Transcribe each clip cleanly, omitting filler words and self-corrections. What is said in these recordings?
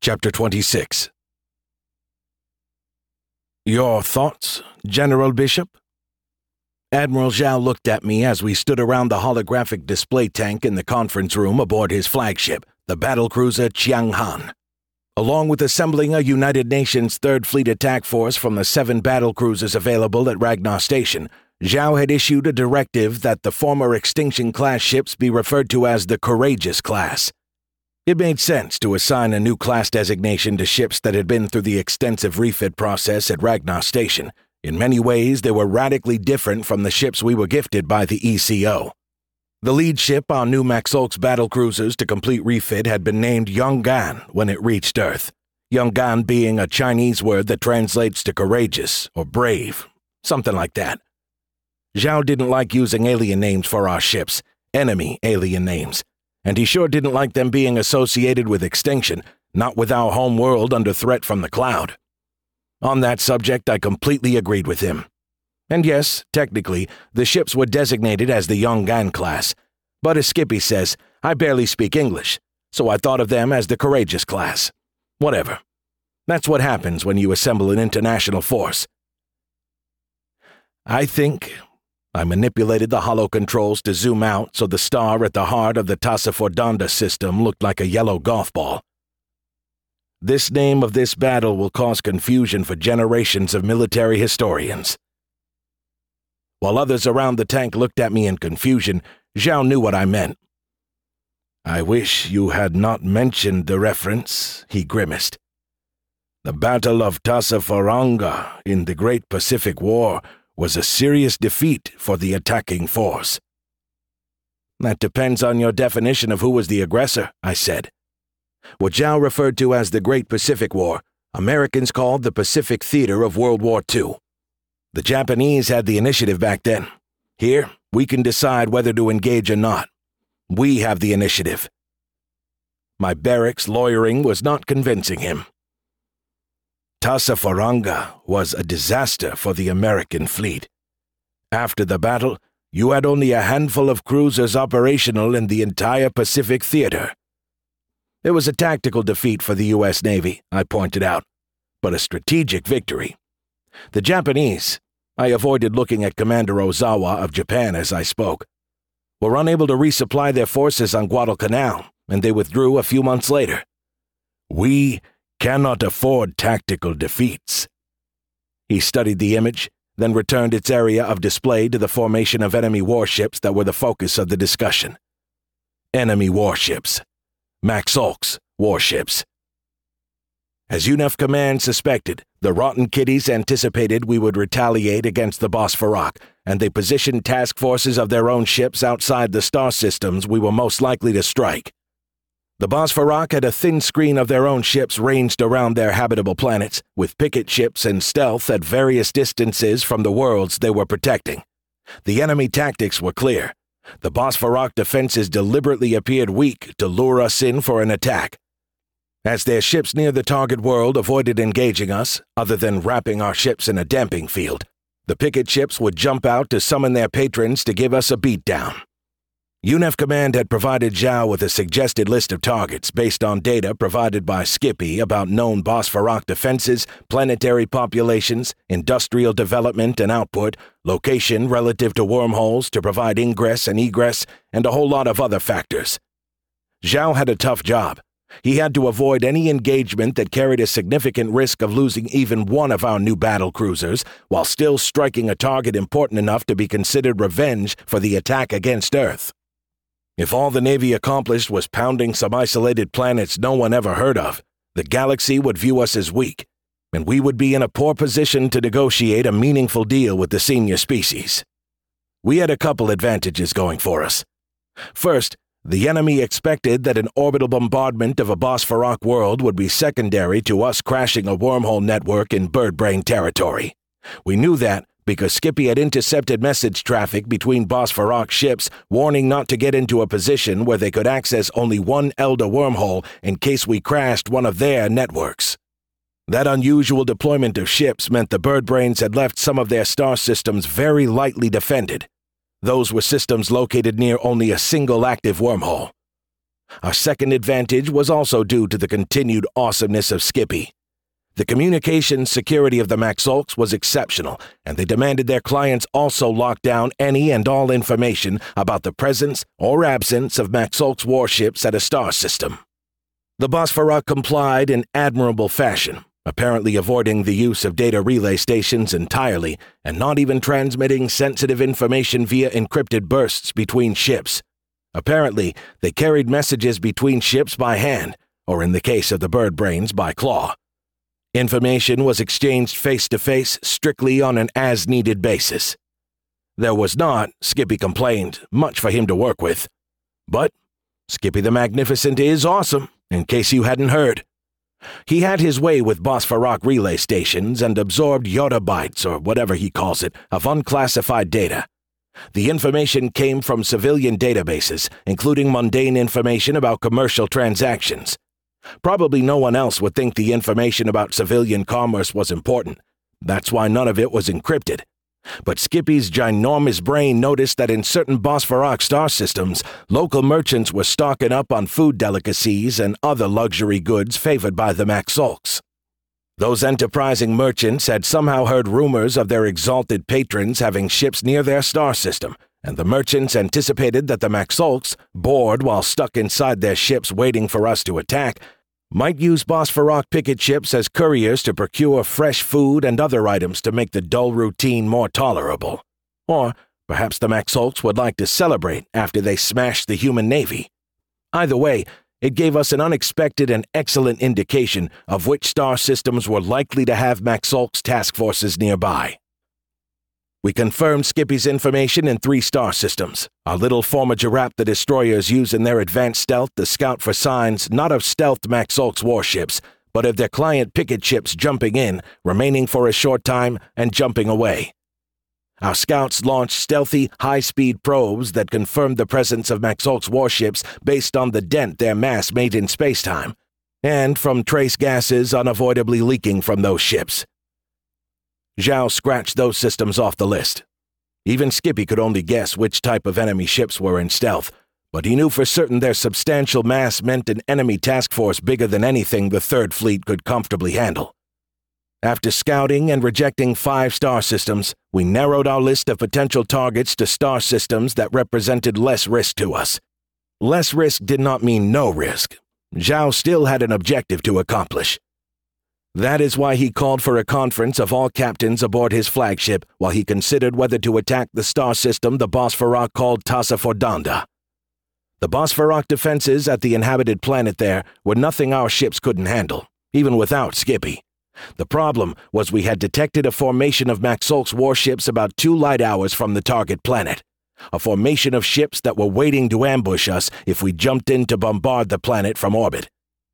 Chapter 26. Your thoughts, General Bishop? Admiral Zhao looked at me as we stood around the holographic display tank in the conference room aboard his flagship, the battlecruiser Qianghan. Along with assembling a United Nations Third Fleet attack force from the 7 battlecruisers available at Ragnar Station, Zhao had issued a directive that the former Extinction-class ships be referred to as the Courageous class. It made sense to assign a new class designation to ships that had been through the extensive refit process at Ragnar Station. In many ways, they were radically different from the ships we were gifted by the ECO. The lead ship on new Maxolk's battlecruisers to complete refit had been named Yong'an when it reached Earth, Yong'an being a Chinese word that translates to courageous or brave, something like that. Zhao didn't like using alien names for our ships, enemy alien names, and he sure didn't like them being associated with extinction, not with our home world under threat from the cloud. On that subject, I completely agreed with him. And yes, technically, the ships were designated as the Yong'an class, but as Skippy says, I barely speak English, so I thought of them as the Courageous class. Whatever. That's what happens when you assemble an international force. I manipulated the holo controls to zoom out so the star at the heart of the Tasafordanda system looked like a yellow golf ball. This name of this battle will cause confusion for generations of military historians. While others around the tank looked at me in confusion, Zhao knew what I meant. I wish you had not mentioned the reference, he grimaced. The Battle of Tassafaranga in the Great Pacific War was a serious defeat for the attacking force. That depends on your definition of who was the aggressor, I said. What Zhao referred to as the Great Pacific War, Americans called the Pacific Theater of World War II. The Japanese had the initiative back then. Here, we can decide whether to engage or not. We have the initiative. My barracks lawyering was not convincing him. Tassafaranga was a disaster for the American fleet. After the battle, you had only a handful of cruisers operational in the entire Pacific Theater. It was a tactical defeat for the U.S. Navy, I pointed out, but a strategic victory. The Japanese, I avoided looking at Commander Ozawa of Japan as I spoke, were unable to resupply their forces on Guadalcanal, and they withdrew a few months later. We cannot afford tactical defeats. He studied the image, then returned its area of display to the formation of enemy warships that were the focus of the discussion. Enemy warships. Maxolk's warships. As UNEF Command suspected, the Rotten Kitties anticipated we would retaliate against the Bosphorok, and they positioned task forces of their own ships outside the star systems we were most likely to strike. The Bosphorok had a thin screen of their own ships ranged around their habitable planets, with picket ships and stealth at various distances from the worlds they were protecting. The enemy tactics were clear. The Bosphorok defenses deliberately appeared weak to lure us in for an attack. As their ships near the target world avoided engaging us, other than wrapping our ships in a damping field, the picket ships would jump out to summon their patrons to give us a beatdown. UNEF Command had provided Zhao with a suggested list of targets based on data provided by Skippy about known Bosphorok defenses, planetary populations, industrial development and output, location relative to wormholes to provide ingress and egress, and a whole lot of other factors. Zhao had a tough job. He had to avoid any engagement that carried a significant risk of losing even one of our new battle cruisers, while still striking a target important enough to be considered revenge for the attack against Earth. If all the Navy accomplished was pounding some isolated planets no one ever heard of, the galaxy would view us as weak, and we would be in a poor position to negotiate a meaningful deal with the senior species. We had a couple advantages going for us. First, the enemy expected that an orbital bombardment of a Bosphorok world would be secondary to us crashing a wormhole network in Birdbrain territory. We knew that because Skippy had intercepted message traffic between Bosphorok ships warning not to get into a position where they could access only one Elder wormhole in case we crashed one of their networks. That unusual deployment of ships meant the Birdbrains had left some of their star systems very lightly defended. Those were systems located near only a single active wormhole. Our second advantage was also due to the continued awesomeness of Skippy. The communications security of the Maxolks was exceptional, and they demanded their clients also lock down any and all information about the presence or absence of Maxolks warships at a star system. The Bosphorok complied in admirable fashion, apparently avoiding the use of data relay stations entirely and not even transmitting sensitive information via encrypted bursts between ships. Apparently, they carried messages between ships by hand, or in the case of the bird brains, by claw. Information was exchanged face-to-face strictly on an as-needed basis. There was not, Skippy complained, much for him to work with. But Skippy the Magnificent is awesome, in case you hadn't heard. He had his way with Bosphorok relay stations and absorbed yottabytes, or whatever he calls it, of unclassified data. The information came from civilian databases, including mundane information about commercial transactions. Probably no one else would think the information about civilian commerce was important. That's why none of it was encrypted. But Skippy's ginormous brain noticed that in certain Bosphorok star systems, local merchants were stocking up on food delicacies and other luxury goods favored by the Maxolks. Those enterprising merchants had somehow heard rumors of their exalted patrons having ships near their star system, and the merchants anticipated that the Maxolks, bored while stuck inside their ships waiting for us to attack, might use Bosphorok picket ships as couriers to procure fresh food and other items to make the dull routine more tolerable. Or perhaps the Maxolks would like to celebrate after they smashed the human navy. Either way, it gave us an unexpected and excellent indication of which star systems were likely to have Maxolks task forces nearby. We confirmed Skippy's information in 3 star systems. Our little formager rap the destroyers use in their advanced stealth to scout for signs not of stealthed Maxolks warships, but of their client picket ships jumping in, remaining for a short time, and jumping away. Our scouts launched stealthy, high-speed probes that confirmed the presence of Maxolks warships based on the dent their mass made in spacetime, and from trace gases unavoidably leaking from those ships. Zhao scratched those systems off the list. Even Skippy could only guess which type of enemy ships were in stealth, but he knew for certain their substantial mass meant an enemy task force bigger than anything the Third Fleet could comfortably handle. After scouting and rejecting 5 star systems, we narrowed our list of potential targets to star systems that represented less risk to us. Less risk did not mean no risk. Zhao still had an objective to accomplish. That is why he called for a conference of all captains aboard his flagship while he considered whether to attack the star system the Bosphorok called Tasa Fordanda. The Bosphorok defenses at the inhabited planet there were nothing our ships couldn't handle, even without Skippy. The problem was we had detected a formation of Maxolks warships about 2 light hours from the target planet. A formation of ships that were waiting to ambush us if we jumped in to bombard the planet from orbit.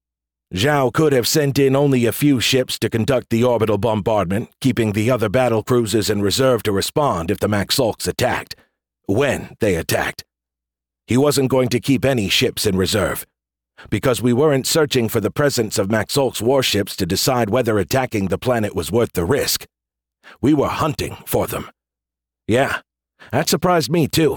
Zhao could have sent in only a few ships to conduct the orbital bombardment, keeping the other battle cruisers in reserve to respond if the Maxolks attacked. When they attacked. He wasn't going to keep any ships in reserve. Because we weren't searching for the presence of Maxolks warships to decide whether attacking the planet was worth the risk. We were hunting for them. Yeah, that surprised me too.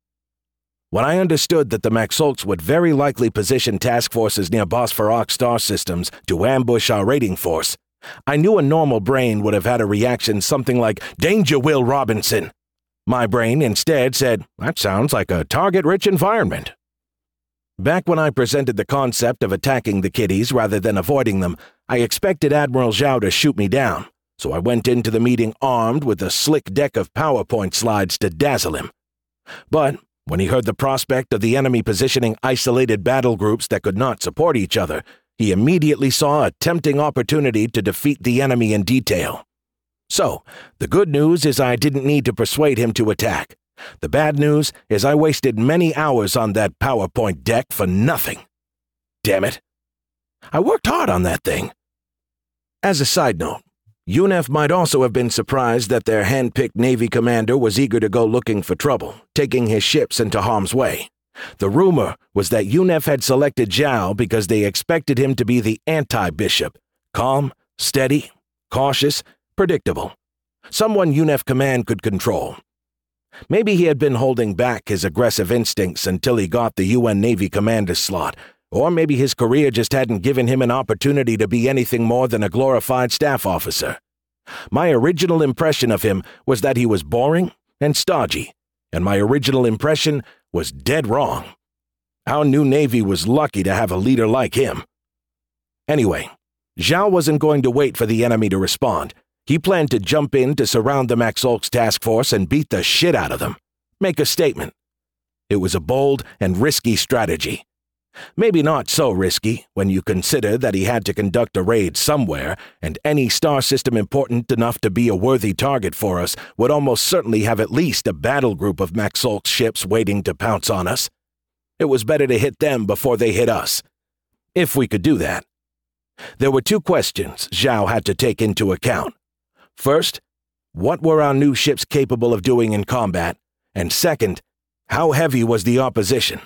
When I understood that the Maxolks would very likely position task forces near Bosphorok star systems to ambush our raiding force, I knew a normal brain would have had a reaction something like, "Danger, Will Robinson!" My brain instead said, "That sounds like a target-rich environment." Back when I presented the concept of attacking the kiddies rather than avoiding them, I expected Admiral Zhao to shoot me down, so I went into the meeting armed with a slick deck of PowerPoint slides to dazzle him. But when he heard the prospect of the enemy positioning isolated battle groups that could not support each other, he immediately saw a tempting opportunity to defeat the enemy in detail. So, the good news is I didn't need to persuade him to attack. The bad news is I wasted many hours on that PowerPoint deck for nothing. Damn it. I worked hard on that thing. As a side note, UNEF might also have been surprised that their hand-picked Navy commander was eager to go looking for trouble, taking his ships into harm's way. The rumor was that UNEF had selected Zhao because they expected him to be the anti-bishop, calm, steady, cautious, predictable. Someone UNEF command could control. Maybe he had been holding back his aggressive instincts until he got the UN Navy commander slot, or maybe his career just hadn't given him an opportunity to be anything more than a glorified staff officer. My original impression of him was that he was boring and stodgy, and my original impression was dead wrong. Our new Navy was lucky to have a leader like him. Anyway, Zhao wasn't going to wait for the enemy to respond. He planned to jump in to surround the Maxolk's task force and beat the shit out of them. Make a statement. It was a bold and risky strategy. Maybe not so risky when you consider that he had to conduct a raid somewhere, and any star system important enough to be a worthy target for us would almost certainly have at least a battle group of Maxolk's ships waiting to pounce on us. It was better to hit them before they hit us. If we could do that. There were two questions Zhao had to take into account. First, what were our new ships capable of doing in combat? And second, how heavy was the opposition?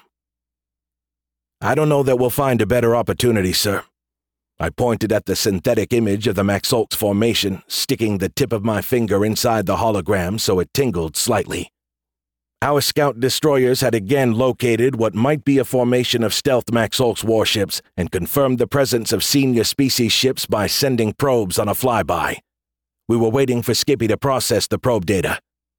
I don't know that we'll find a better opportunity, sir. I pointed at the synthetic image of the Maxolk's formation, sticking the tip of my finger inside the hologram so it tingled slightly. Our scout destroyers had again located what might be a formation of stealth Maxolk's warships and confirmed the presence of senior species ships by sending probes on a flyby. We were waiting for Skippy to process the probe data.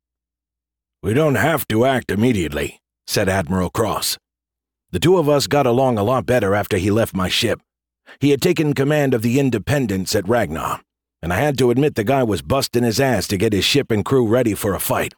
"We don't have to act immediately," said Admiral Cross. The two of us got along a lot better after he left my ship. He had taken command of the Independence at Ragnar, and I had to admit the guy was busting his ass to get his ship and crew ready for a fight.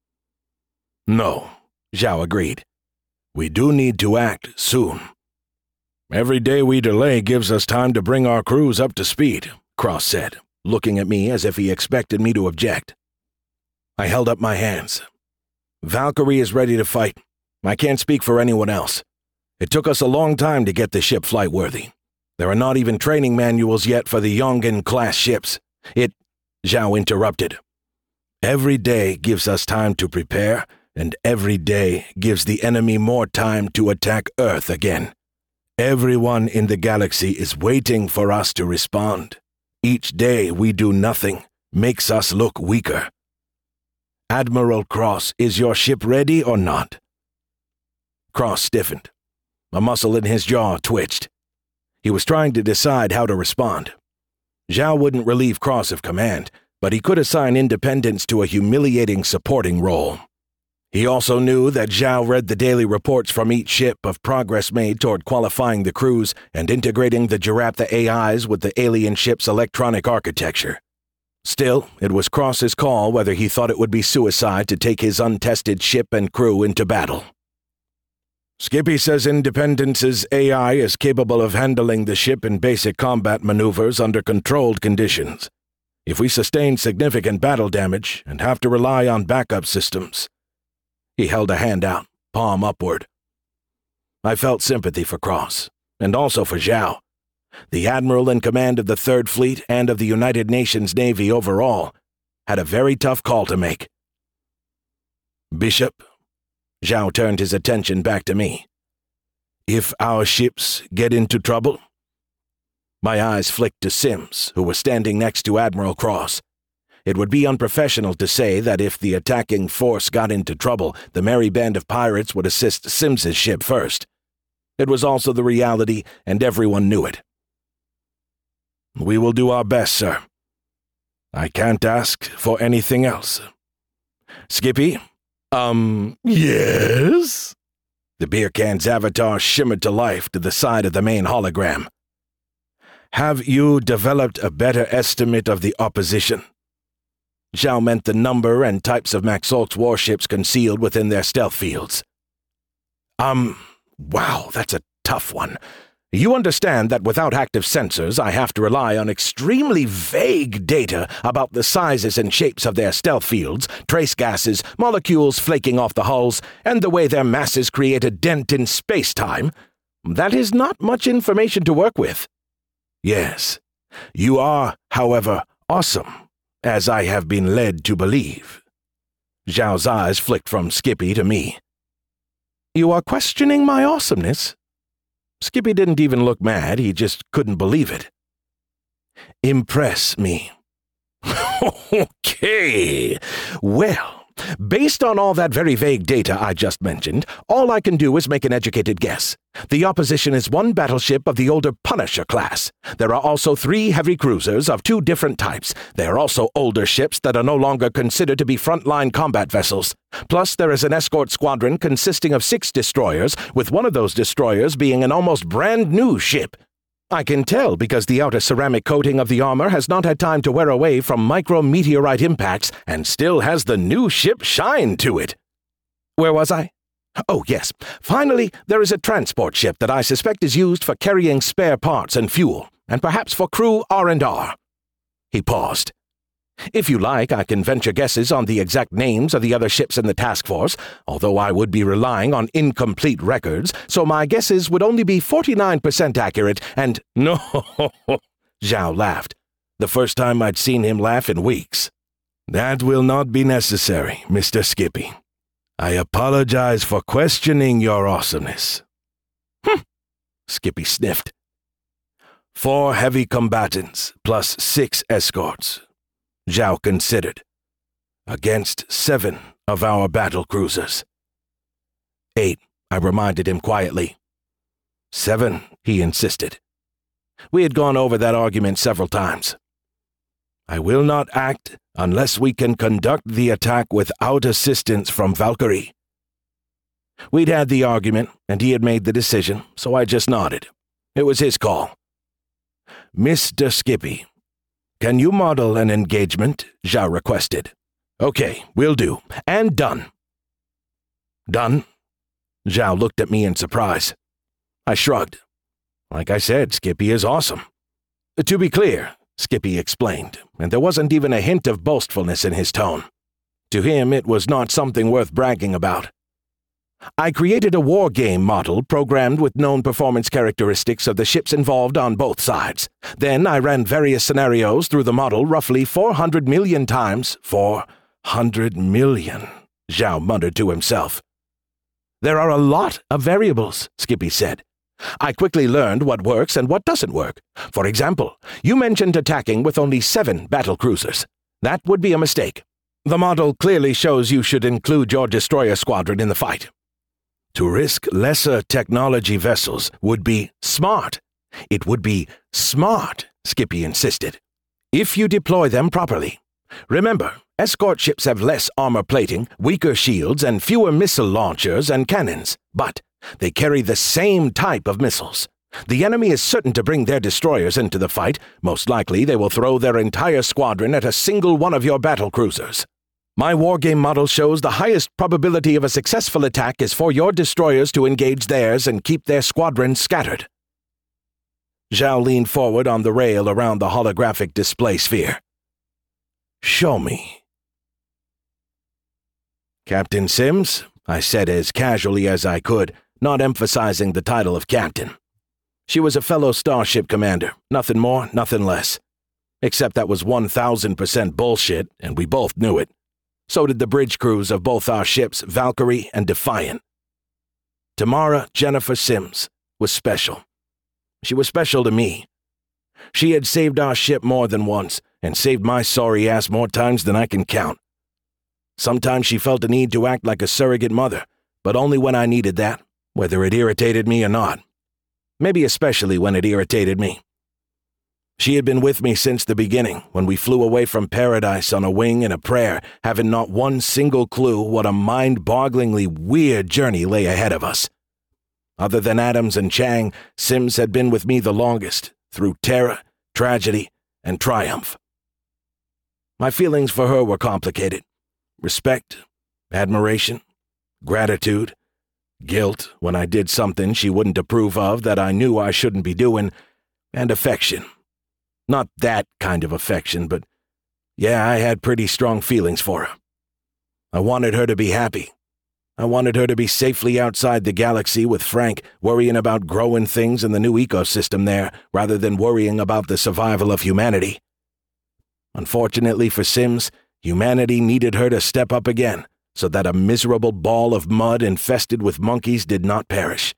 "No," Zhao agreed. "We do need to act soon. Every day we delay gives us time to bring our crews up to speed," Cross said, looking at me as if he expected me to object. I held up my hands. "Valkyrie is ready to fight. I can't speak for anyone else. It took us a long time to get the ship flight-worthy. There are not even training manuals yet for the Yongan-class ships. Zhao interrupted. "Every day gives us time to prepare, and every day gives the enemy more time to attack Earth again. Everyone in the galaxy is waiting for us to respond. Each day we do nothing makes us look weaker. Admiral Cross, is your ship ready or not?" Cross stiffened. A muscle in his jaw twitched. He was trying to decide how to respond. Zhao wouldn't relieve Cross of command, but he could assign Independence to a humiliating supporting role. He also knew that Zhao read the daily reports from each ship of progress made toward qualifying the crews and integrating the Giraptha AIs with the alien ship's electronic architecture. Still, it was Cross's call whether he thought it would be suicide to take his untested ship and crew into battle. "Skippy says Independence's AI is capable of handling the ship in basic combat maneuvers under controlled conditions. If we sustain significant battle damage and have to rely on backup systems..." He held a hand out, palm upward. I felt sympathy for Cross, and also for Zhao. The admiral in command of the Third Fleet and of the United Nations Navy overall had a very tough call to make. "Bishop," Zhao turned his attention back to me. "If our ships get into trouble..." My eyes flicked to Sims, who was standing next to Admiral Cross. It would be unprofessional to say that if the attacking force got into trouble, the merry band of pirates would assist Sims's ship first. It was also the reality, and everyone knew it. "We will do our best, sir. I can't ask for anything else. Skippy?" Yes?" The beer can's avatar shimmered to life to the side of the main hologram. "Have you developed a better estimate of the opposition?" Zhao meant the number and types of Maxolk's warships concealed within their stealth fields. Wow, that's a tough one. You understand that without active sensors, I have to rely on extremely vague data about the sizes and shapes of their stealth fields, trace gases, molecules flaking off the hulls, and the way their masses create a dent in space-time. That is not much information to work with. Yes, you are, however, awesome, as I have been led to believe. Zhao's eyes flicked from Skippy to me. You are questioning my awesomeness? Skippy didn't even look mad, he just couldn't believe it. Impress me. Okay. Well, based on all that very vague data I just mentioned, all I can do is make an educated guess. The opposition is one battleship of the older Punisher class. There are also 3 heavy cruisers of 2 different types. There are also older ships that are no longer considered to be frontline combat vessels. Plus, there is an escort squadron consisting of 6 destroyers, with one of those destroyers being an almost brand new ship. I can tell because the outer ceramic coating of the armor has not had time to wear away from micrometeorite impacts and still has the new ship shine to it. Where was I? Oh, yes. Finally, there is a transport ship that I suspect is used for carrying spare parts and fuel, and perhaps for crew R&R. He paused. If you like, I can venture guesses on the exact names of the other ships in the task force, although I would be relying on incomplete records, so my guesses would only be 49% accurate and— No, Zhao laughed, the first time I'd seen him laugh in weeks. That will not be necessary, Mr. Skippy. I apologize for questioning your awesomeness. Skippy sniffed. 4 heavy combatants plus 6 escorts. Zhao considered. Against 7 of our battle cruisers. 8, I reminded him quietly. 7, he insisted. We had gone over that argument several times. I will not act unless we can conduct the attack without assistance from Valkyrie. We'd had the argument, and he had made the decision, so I just nodded. It was his call. Mr. Skippy, can you model an engagement? Zhao requested. Okay, will do. And done. Done? Zhao looked at me in surprise. I shrugged. Like I said, Skippy is awesome. To be clear, Skippy explained, and there wasn't even a hint of boastfulness in his tone. To him, it was not something worth bragging about. I created a war game model programmed with known performance characteristics of the ships involved on both sides. Then I ran various scenarios through the model roughly 400 million times. 400 million, Zhao muttered to himself. There are a lot of variables, Skippy said. I quickly learned what works and what doesn't work. For example, you mentioned attacking with only 7 battle cruisers. That would be a mistake. The model clearly shows you should include your destroyer squadron in the fight. To risk lesser technology vessels would be smart. It would be smart, Skippy insisted, if you deploy them properly. Remember, escort ships have less armor plating, weaker shields, and fewer missile launchers and cannons, but they carry the same type of missiles. The enemy is certain to bring their destroyers into the fight. Most likely they will throw their entire squadron at a single one of your battle cruisers. My wargame model shows the highest probability of a successful attack is for your destroyers to engage theirs and keep their squadron scattered. Zhao leaned forward on the rail around the holographic display sphere. Show me. Captain Sims, I said as casually as I could, not emphasizing the title of captain. She was a fellow starship commander, nothing more, nothing less. Except that was 1000% bullshit, and we both knew it. So did the bridge crews of both our ships, Valkyrie and Defiant. Tamara Jennifer Sims was special. She was special to me. She had saved our ship more than once, and saved my sorry ass more times than I can count. Sometimes she felt the need to act like a surrogate mother, but only when I needed that, whether it irritated me or not. Maybe especially when it irritated me. She had been with me since the beginning, when we flew away from paradise on a wing and a prayer, having not one single clue what a mind-bogglingly weird journey lay ahead of us. Other than Adams and Chang, Sims had been with me the longest, through terror, tragedy, and triumph. My feelings for her were complicated. Respect, admiration, gratitude, guilt when I did something she wouldn't approve of that I knew I shouldn't be doing, and affection. Not that kind of affection, but yeah, I had pretty strong feelings for her. I wanted her to be happy. I wanted her to be safely outside the galaxy with Frank, worrying about growing things in the new ecosystem there, rather than worrying about the survival of humanity. Unfortunately for Sims, humanity needed her to step up again, so that a miserable ball of mud infested with monkeys did not perish.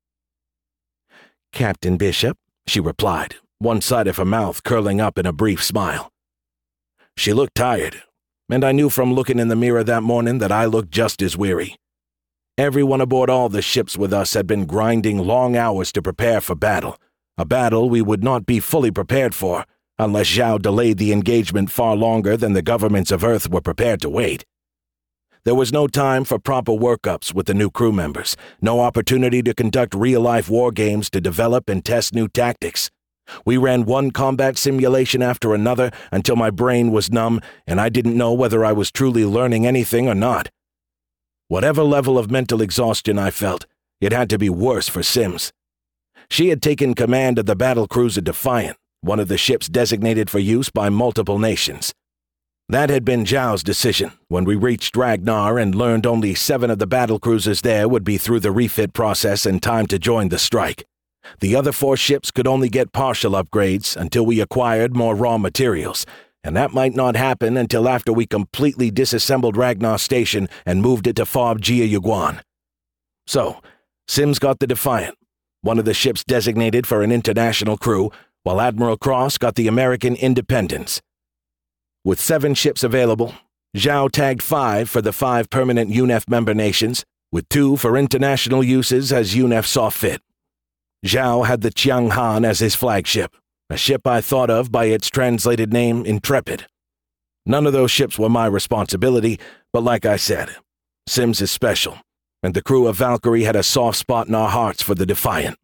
Captain Bishop, she replied, one side of her mouth curling up in a brief smile. She looked tired. and I knew from looking in the mirror that morning that I looked just as weary. Everyone aboard all the ships with us had been grinding long hours to prepare for battle, a battle we would not be fully prepared for unless Zhao delayed the engagement far longer than the governments of Earth were prepared to wait. There was no time for proper workups with the new crew members, no opportunity to conduct real-life war games to develop and test new tactics. We ran one combat simulation after another until my brain was numb and I didn't know whether I was truly learning anything or not. Whatever level of mental exhaustion I felt, it had to be worse for Sims. She had taken command of the battlecruiser Defiant, one of the ships designated for use by multiple nations. That had been Zhao's decision when we reached Ragnar and learned only 7 of the battlecruisers there would be through the refit process in time to join the strike. The other 4 ships could only get partial upgrades until we acquired more raw materials, and that might not happen until after we completely disassembled Ragnar Station and moved it to Fob Jia Yuguan. So, Sims got the Defiant, one of the ships designated for an international crew, while Admiral Cross got the American Independence. With 7 ships available, Zhao tagged 5 for the 5 permanent UNEF member nations, with 2 for international uses as UNEF saw fit. Zhao had the Chiang Han as his flagship, a ship I thought of by its translated name Intrepid. None of those ships were my responsibility, but like I said, Sims is special, and the crew of Valkyrie had a soft spot in our hearts for the Defiant.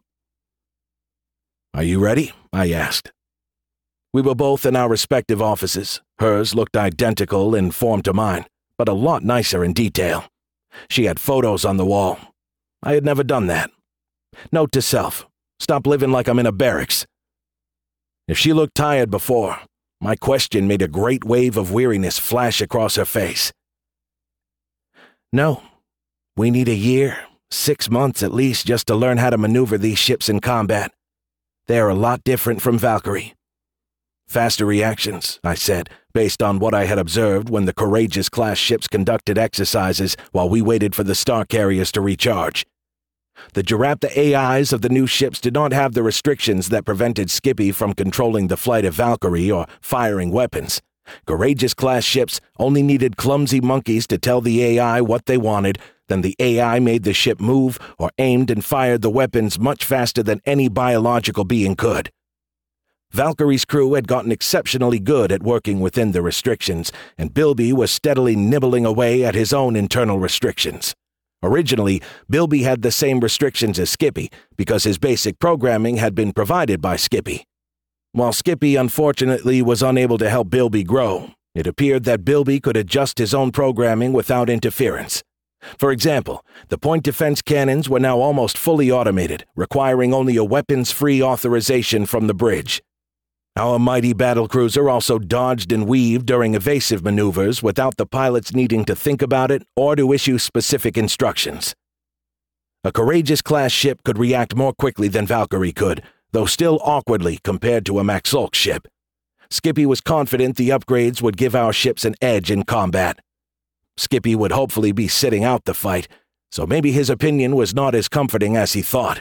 "Are you ready?" I asked. We were both in our respective offices. Hers looked identical in form to mine, but a lot nicer in detail. She had photos on the wall. I had never done that. Note to self, stop living like I'm in a barracks. If she looked tired before, my question made a great wave of weariness flash across her face. "No. We need a year, 6 months at least, just to learn how to maneuver these ships in combat. They're a lot different from Valkyrie." "Faster reactions," I said, based on what I had observed when the Courageous-class ships conducted exercises while we waited for the star carriers to recharge. The Girapta AIs of the new ships did not have the restrictions that prevented Skippy from controlling the flight of Valkyrie or firing weapons. Courageous-class ships only needed clumsy monkeys to tell the AI what they wanted, then the AI made the ship move or aimed and fired the weapons much faster than any biological being could. Valkyrie's crew had gotten exceptionally good at working within the restrictions, and Bilby was steadily nibbling away at his own internal restrictions. Originally, Bilby had the same restrictions as Skippy because his basic programming had been provided by Skippy. While Skippy unfortunately was unable to help Bilby grow, it appeared that Bilby could adjust his own programming without interference. For example, the point defense cannons were now almost fully automated, requiring only a weapons-free authorization from the bridge. Our mighty battlecruiser also dodged and weaved during evasive maneuvers without the pilots needing to think about it or to issue specific instructions. A Courageous-class ship could react more quickly than Valkyrie could, though still awkwardly compared to a Maxolk ship. Skippy was confident the upgrades would give our ships an edge in combat. Skippy would hopefully be sitting out the fight, so maybe his opinion was not as comforting as he thought.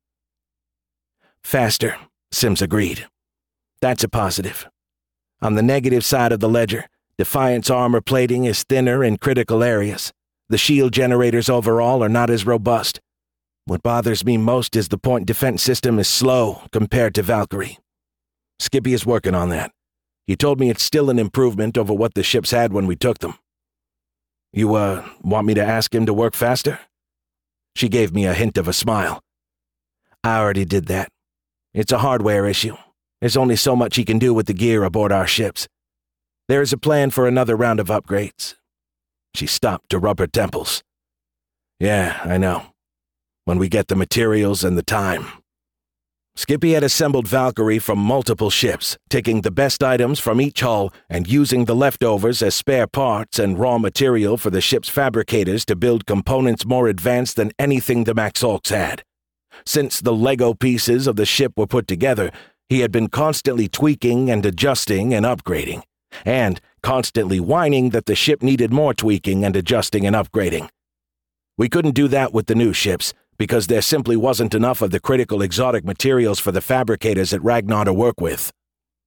"Faster," Sims agreed. "That's a positive. On the negative side of the ledger, Defiant's armor plating is thinner in critical areas. The shield generators overall are not as robust. What bothers me most is the point defense system is slow compared to Valkyrie. Skippy is working on that. He told me it's still an improvement over what the ships had when we took them." You, want me to ask him to work faster?" She gave me a hint of a smile. "I already did that. It's a hardware issue. There's only so much he can do with the gear aboard our ships. There is a plan for another round of upgrades." She stopped to rub her temples. "Yeah, I know. When we get the materials and the time." Skippy had assembled Valkyrie from multiple ships, taking the best items from each hull and using the leftovers as spare parts and raw material for the ship's fabricators to build components more advanced than anything the Maxolks had. Since the Lego pieces of the ship were put together, he had been constantly tweaking and adjusting and upgrading, and constantly whining that the ship needed more tweaking and adjusting and upgrading. We couldn't do that with the new ships, because there simply wasn't enough of the critical exotic materials for the fabricators at Ragnar to work with.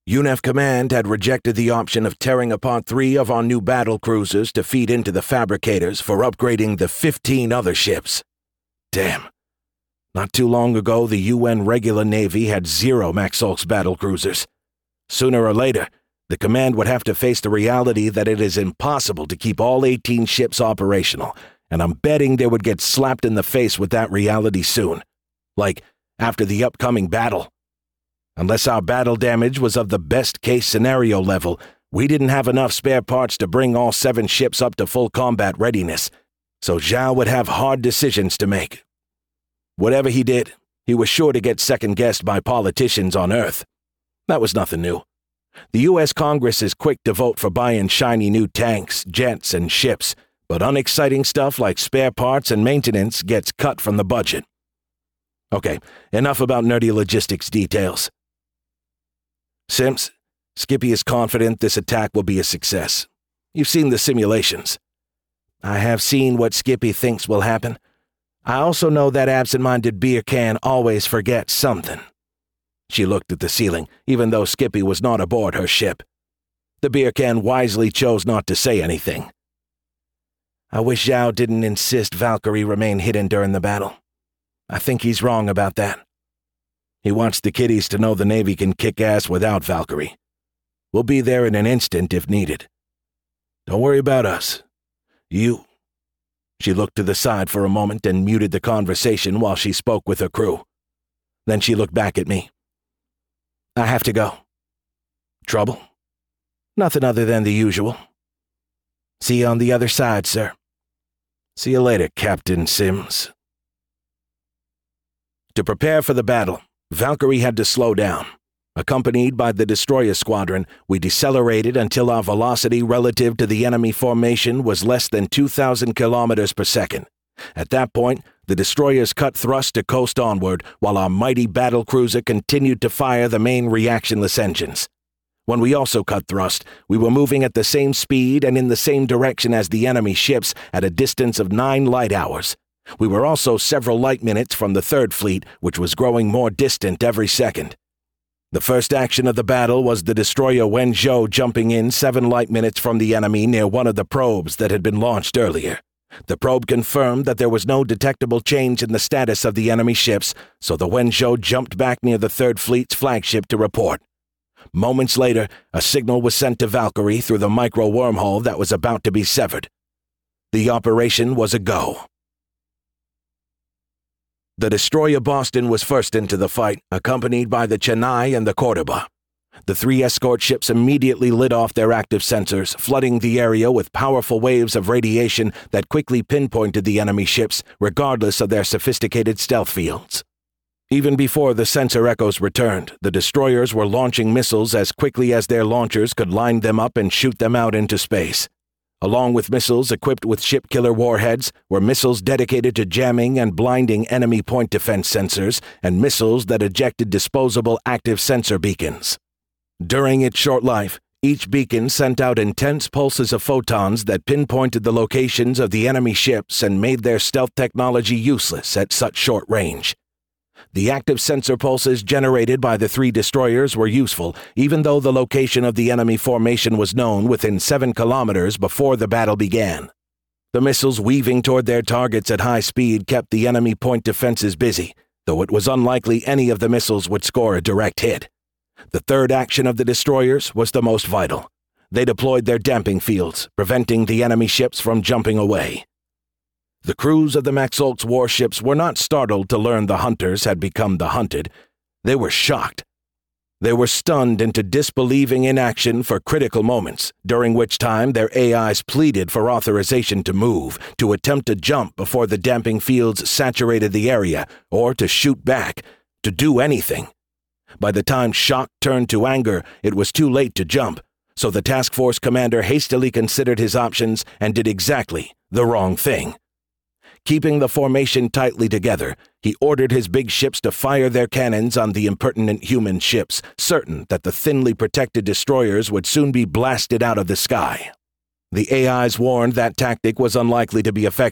UNEF Command had rejected the option of tearing apart 3 of our new battle cruisers to feed into the fabricators for upgrading the 15 other ships. Damn. Not too long ago, the UN regular Navy had 0 Maxolx battle cruisers. Sooner or later, the command would have to face the reality that it is impossible to keep all 18 ships operational, and I'm betting they would get slapped in the face with that reality soon. Like, after the upcoming battle. Unless our battle damage was of the best-case scenario level, we didn't have enough spare parts to bring all 7 ships up to full combat readiness, so Zhao would have hard decisions to make. Whatever he did, he was sure to get second-guessed by politicians on Earth. That was nothing new. The U.S. Congress is quick to vote for buying shiny new tanks, jets, and ships, but unexciting stuff like spare parts and maintenance gets cut from the budget. Okay, enough about nerdy logistics details. Sims, Skippy is confident this attack will be a success. You've seen the simulations. I have seen what Skippy thinks will happen. I also know that absent-minded beer can always forgets something. She looked at the ceiling, even though Skippy was not aboard her ship. The beer can wisely chose not to say anything. I wish Zhao didn't insist Valkyrie remain hidden during the battle. I think he's wrong about that. He wants the kiddies to know the Navy can kick ass without Valkyrie. We'll be there in an instant if needed. Don't worry about us. You... She looked to the side for a moment and muted the conversation while she spoke with her crew. Then she looked back at me. I have to go. Trouble? Nothing other than the usual. See you on the other side, sir. See you later, Captain Sims. To prepare for the battle, Valkyrie had to slow down. Accompanied by the destroyer squadron, we decelerated until our velocity relative to the enemy formation was less than 2,000 kilometers per second. At that point, the destroyers cut thrust to coast onward, while our mighty battlecruiser continued to fire the main reactionless engines. When we also cut thrust, we were moving at the same speed and in the same direction as the enemy ships at a distance of 9 light hours. We were also several light minutes from the Third Fleet, which was growing more distant every second. The first action of the battle was the destroyer Wenzhou jumping in 7 light minutes from the enemy near one of the probes that had been launched earlier. The probe confirmed that there was no detectable change in the status of the enemy ships, so the Wenzhou jumped back near the Third Fleet's flagship to report. Moments later, a signal was sent to Valkyrie through the micro-wormhole that was about to be severed. The operation was a go. The destroyer Boston was first into the fight, accompanied by the Chennai and the Cordoba. The 3 escort ships immediately lit off their active sensors, flooding the area with powerful waves of radiation that quickly pinpointed the enemy ships, regardless of their sophisticated stealth fields. Even before the sensor echoes returned, the destroyers were launching missiles as quickly as their launchers could line them up and shoot them out into space. Along with missiles equipped with ship-killer warheads were missiles dedicated to jamming and blinding enemy point defense sensors and missiles that ejected disposable active sensor beacons. During its short life, each beacon sent out intense pulses of photons that pinpointed the locations of the enemy ships and made their stealth technology useless at such short range. The active sensor pulses generated by the 3 destroyers were useful, even though the location of the enemy formation was known within 7 kilometers before the battle began. The missiles weaving toward their targets at high speed kept the enemy point defenses busy, though it was unlikely any of the missiles would score a direct hit. The third action of the destroyers was the most vital. They deployed their damping fields, preventing the enemy ships from jumping away. The crews of the Maxolx warships were not startled to learn the hunters had become the hunted. They were shocked. They were stunned into disbelieving inaction for critical moments, during which time their AIs pleaded for authorization to move, to attempt to jump before the damping fields saturated the area, or to shoot back, to do anything. By the time shock turned to anger, it was too late to jump, so the task force commander hastily considered his options and did exactly the wrong thing. Keeping the formation tightly together, he ordered his big ships to fire their cannons on the impertinent human ships, certain that the thinly protected destroyers would soon be blasted out of the sky. The AIs warned that tactic was unlikely to be effective.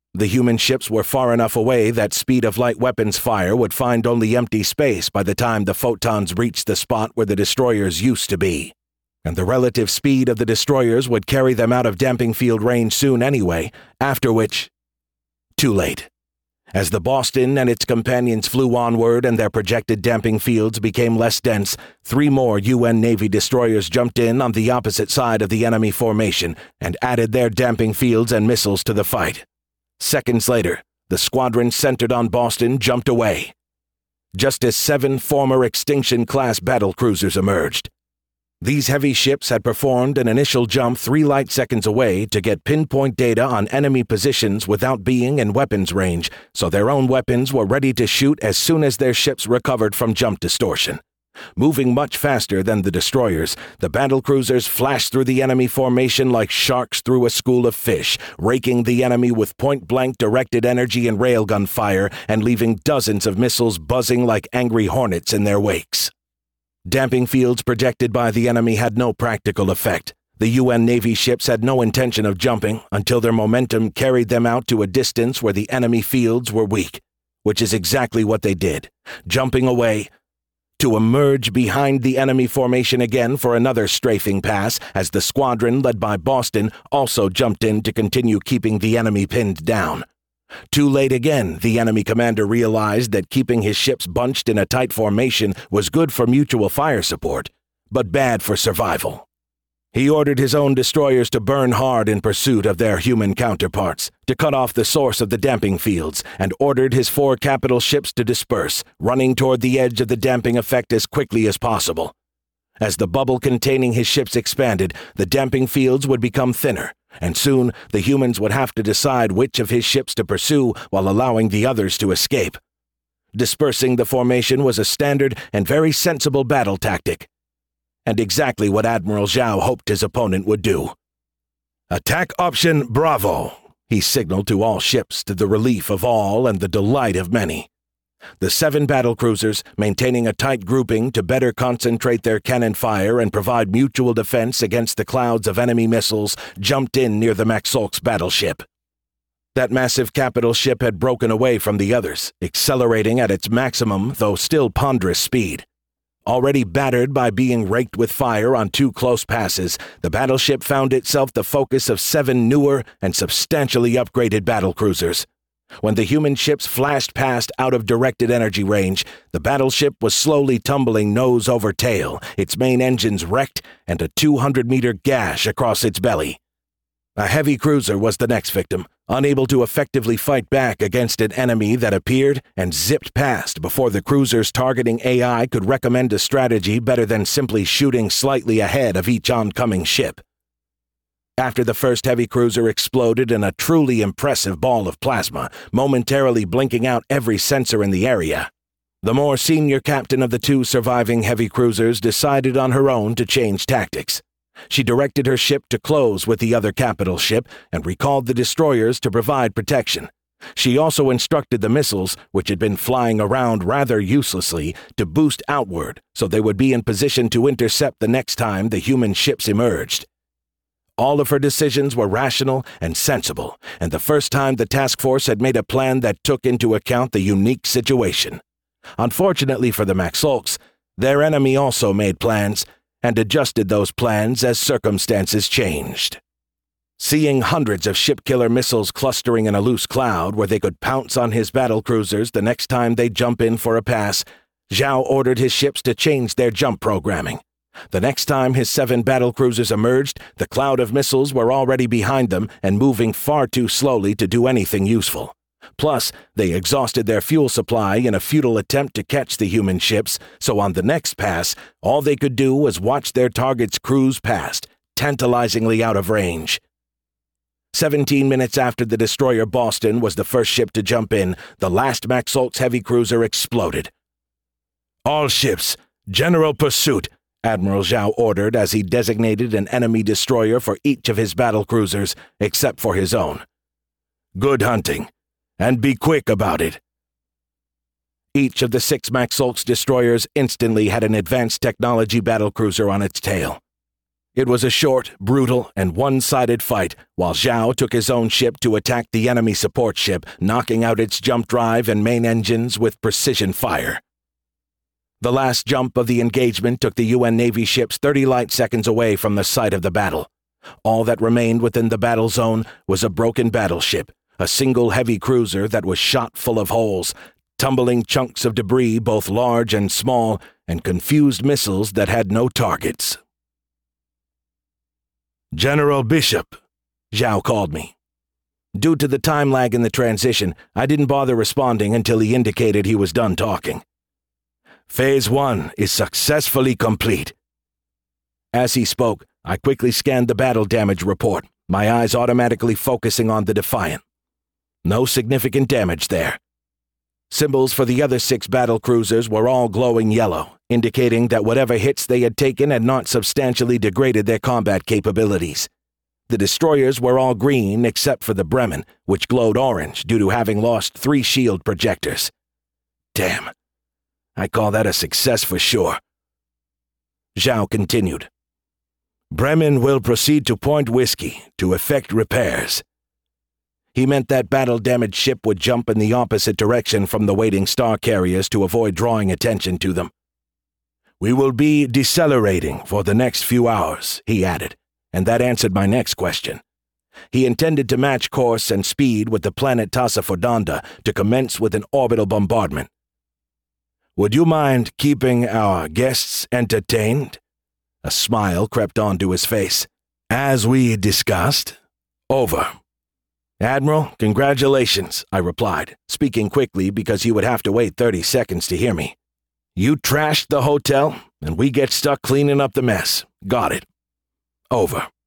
The human ships were far enough away that speed-of-light weapons fire would find only empty space by the time the photons reached the spot where the destroyers used to be. And the relative speed of the destroyers would carry them out of damping field range soon anyway, after which... Too late. As the Boston and its companions flew onward and their projected damping fields became less dense, 3 more UN Navy destroyers jumped in on the opposite side of the enemy formation and added their damping fields and missiles to the fight. Seconds later, the squadron centered on Boston jumped away, just as 7 former Extinction-class battlecruisers emerged. These heavy ships had performed an initial jump 3 light seconds away to get pinpoint data on enemy positions without being in weapons range, so their own weapons were ready to shoot as soon as their ships recovered from jump distortion. Moving much faster than the destroyers, the battlecruisers flashed through the enemy formation like sharks through a school of fish, raking the enemy with point-blank directed energy and railgun fire and leaving dozens of missiles buzzing like angry hornets in their wakes. Damping fields projected by the enemy had no practical effect. The UN Navy ships had no intention of jumping until their momentum carried them out to a distance where the enemy fields were weak, which is exactly what they did, jumping away to emerge behind the enemy formation again for another strafing pass as the squadron led by Boston also jumped in to continue keeping the enemy pinned down. Too late again, the enemy commander realized that keeping his ships bunched in a tight formation was good for mutual fire support, but bad for survival. He ordered his own destroyers to burn hard in pursuit of their human counterparts, to cut off the source of the damping fields, and ordered his 4 capital ships to disperse, running toward the edge of the damping effect as quickly as possible. As the bubble containing his ships expanded, the damping fields would become thinner, and soon the humans would have to decide which of his ships to pursue while allowing the others to escape. Dispersing the formation was a standard and very sensible battle tactic, and exactly what Admiral Zhao hoped his opponent would do. "Attack option Bravo," he signaled to all ships, to the relief of all and the delight of many. The 7 battlecruisers, maintaining a tight grouping to better concentrate their cannon fire and provide mutual defense against the clouds of enemy missiles, jumped in near the Maxolk's battleship. That massive capital ship had broken away from the others, accelerating at its maximum, though still ponderous speed. Already battered by being raked with fire on 2 close passes, the battleship found itself the focus of 7 newer and substantially upgraded battlecruisers. When the human ships flashed past out of directed energy range, the battleship was slowly tumbling nose over tail, its main engines wrecked, and a 200-meter gash across its belly. A heavy cruiser was the next victim, unable to effectively fight back against an enemy that appeared and zipped past before the cruiser's targeting AI could recommend a strategy better than simply shooting slightly ahead of each oncoming ship. After the first heavy cruiser exploded in a truly impressive ball of plasma, momentarily blinking out every sensor in the area, the more senior captain of the 2 surviving heavy cruisers decided on her own to change tactics. She directed her ship to close with the other capital ship and recalled the destroyers to provide protection. She also instructed the missiles, which had been flying around rather uselessly, to boost outward so they would be in position to intercept the next time the human ships emerged. All of her decisions were rational and sensible, and the first time the task force had made a plan that took into account the unique situation. Unfortunately for the Maxolks, their enemy also made plans, and adjusted those plans as circumstances changed. Seeing hundreds of ship-killer missiles clustering in a loose cloud where they could pounce on his battlecruisers the next time they jump in for a pass, Zhao ordered his ships to change their jump programming. The next time his 7 battlecruisers emerged, the cloud of missiles were already behind them and moving far too slowly to do anything useful. Plus, they exhausted their fuel supply in a futile attempt to catch the human ships, so on the next pass, all they could do was watch their targets cruise past, tantalizingly out of range. 17 minutes after the destroyer Boston was the first ship to jump in, the last Maxolk's heavy cruiser exploded. "All ships, general pursuit," Admiral Zhao ordered as he designated an enemy destroyer for each of his battlecruisers, except for his own. "Good hunting, and be quick about it." Each of the 6 Maxolk's destroyers instantly had an advanced technology battlecruiser on its tail. It was a short, brutal, and one-sided fight, while Zhao took his own ship to attack the enemy support ship, knocking out its jump drive and main engines with precision fire. The last jump of the engagement took the UN Navy ships 30 light seconds away from the site of the battle. All that remained within the battle zone was a broken battleship, a single heavy cruiser that was shot full of holes, tumbling chunks of debris both large and small, and confused missiles that had no targets. "General Bishop," Zhao called me. Due to the time lag in the transition, I didn't bother responding until he indicated he was done talking. "Phase 1 is successfully complete." As he spoke, I quickly scanned the battle damage report, my eyes automatically focusing on the Defiant. No significant damage there. Symbols for the other 6 battle cruisers were all glowing yellow, indicating that whatever hits they had taken had not substantially degraded their combat capabilities. The destroyers were all green except for the Bremen, which glowed orange due to having lost 3 shield projectors. Damn. I call that a success for sure. Zhao continued. "Bremen will proceed to Point Whiskey to effect repairs." He meant that battle-damaged ship would jump in the opposite direction from the waiting star carriers to avoid drawing attention to them. "We will be decelerating for the next few hours," he added, and that answered my next question. He intended to match course and speed with the planet Tassafodanda to commence with an orbital bombardment. "Would you mind keeping our guests entertained?" A smile crept onto his face. "As we discussed, over." "Admiral, congratulations," I replied, speaking quickly because he would have to wait 30 seconds to hear me. "You trashed the hotel, and we get stuck cleaning up the mess. Got it. Over."